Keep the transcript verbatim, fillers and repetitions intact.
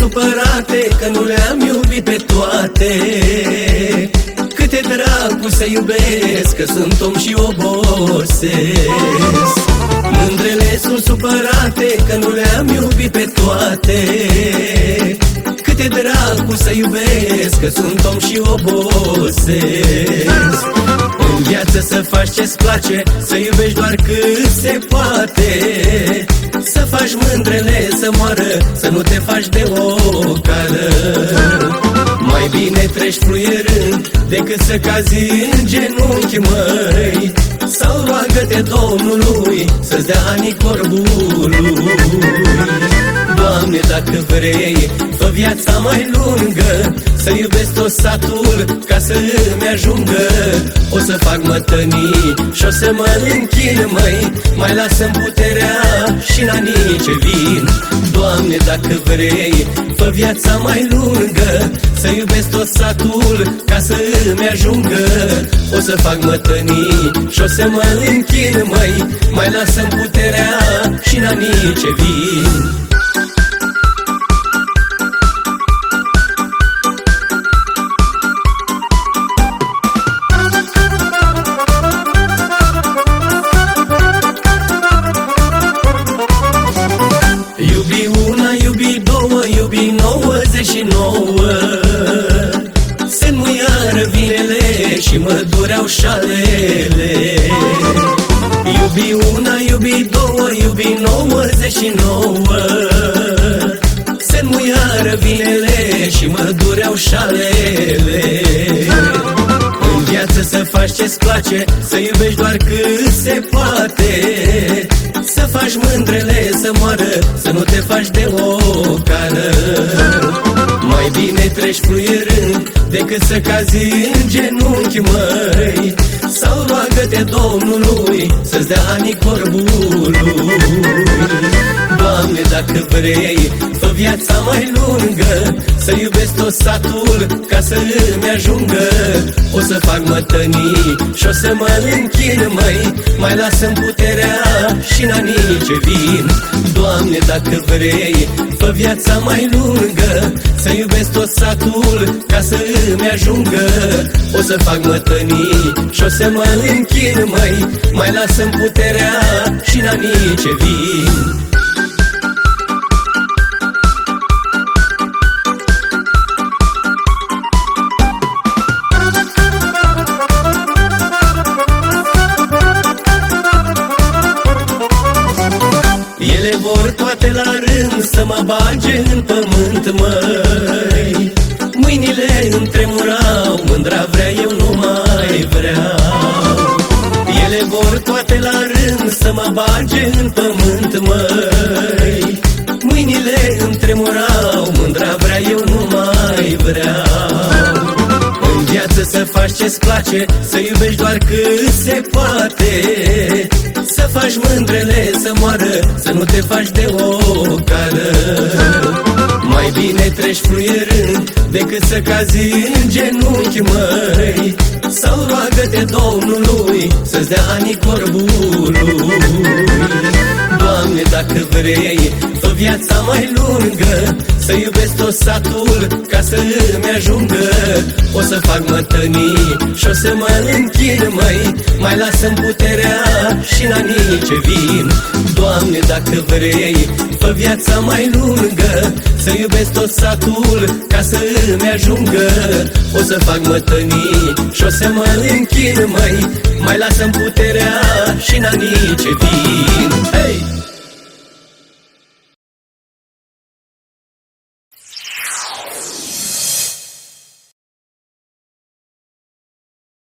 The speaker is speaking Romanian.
supărate că nu le-am iubit pe toate. Câte dracu să iubesc, că sunt om și obosesc. Mândrele sunt supărate că nu le-am iubit pe toate. Câte dracu să iubesc, că sunt om și obosesc. În viață să faci ce-ți place, să iubești doar cât se poate. Să faci mândrele să moară, să nu te faci de ocală. Mai bine treci fluierând decât să cazi în genunchi, măi. Sau roagă-te Domnului să-ți dea anii corbului. Doamne, dacă vrei, fă viața mai lungă, să iubesc tot satul ca să îmi ajungă. O să fac mătănii și o să mă închin, măi. Mai lasă-mi puterea și în anii ce vin. Doamne, dacă vrei, fă viața mai lungă, să iubesc tot satul ca să îmi ajungă. O să fac mătănii și o să mă închin, măi. Mai lasă-mi puterea și în anii ce vin. Iubi una, iubi două, iubi nouăzeci și nouă. Se înmuiară vinele și mă dureau șalele. Iubi una, iubi două, iubi nouăzeci și nouă. Se înmuiară vinele și mă dureau șalele. În viață să faci ce-ți place, să iubești doar cât se poate. Să faci mândrele să moară, să nu te faci de ocală. Mai bine treci fluierând decât să cazi în genunchi, măi. Sau roagă-te Domnului să-ți dea anii corbului. Doamne, dacă vrei, fă viața mai lungă, să iubesc tot satul ca să îmi ajungă. O să fac mătănii și o să mă închin, măi. Mai lasă-mi puterea și în anii ce vin. Doamne, dacă vrei, fă viața mai lungă, să iubesc tot satul ca să îmi ajungă. O să fac mătănii și o să mă închin, măi. Mai lasă-mi puterea și în anii ce vin. Ele vor toate la rând să mă bage în pământ, măi. Mâinile îmi tremurau, mândra vrea, eu nu mai vreau. Ele vor toate la rând să mă bage în pământ, măi. Mâinile îmi tremurau, mândra vrea, eu nu mai vreau. În viață să faci ce-ți place, să iubești doar cât se poate. Să faci mândrele să moară, să nu te faci de ocală. Mai bine treci fluierând decât să cazi în genunchi, măi. Sau roagă-te Domnului să-ți dea anii corbului. Doamne, dacă vrei, fă viața mai lungă, să iubesc tot satul ca să îmi ajungă. O să fac mătănii și o să mă închin, măi. Mai lasă-mi puterea și în anii ce vin. Doamne, dacă vrei, fă viața mai lungă, să iubesc tot satul ca să îmi ajungă. O să fac mătănii și o să mă închin, măi. Mai lasă-mi puterea și în anii ce vin. Hey!